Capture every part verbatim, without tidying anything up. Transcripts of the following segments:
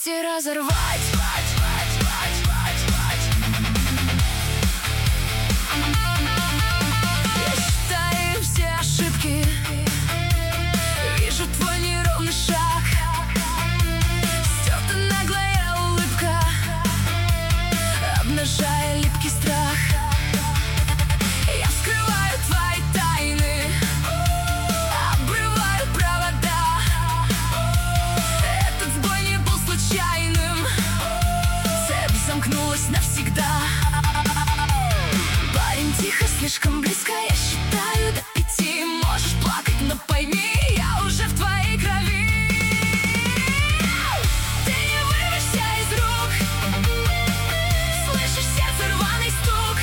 части разорвать. Я считаю все ошибки, вижу твой неровный шаг, стерта наглая улыбка, обнажая липкий страх. Я вскрываю твои тайны, обрываю провода. Этот сбой не был случайным, цепь замкнулась навсегда. Парень, тихо, слишком близко, я считаю до пяти. Можешь плакать, но пойми, я уже в твоей крови. Ты не вырвешься из рук, слышишь сердце рваный стук.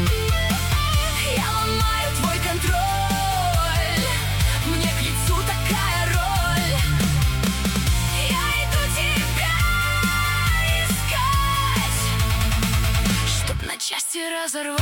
Я ломаю твой контроль, мне к лицу такая роль. Я иду тебя искать, чтоб на части разорвать.